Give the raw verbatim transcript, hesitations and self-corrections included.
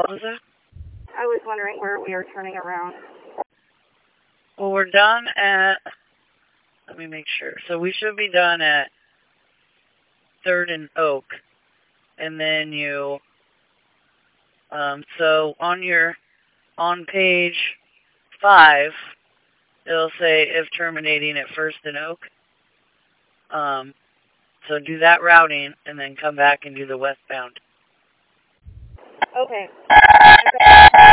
What was it? I was wondering where we are turning around. Well, we're done at, let me make sure. So we should be done at third and Oak. And then you, um, so on your, on page five, it'll say if terminating at First and Oak. Um, so do that routing and then come back and do the westbound. Okay.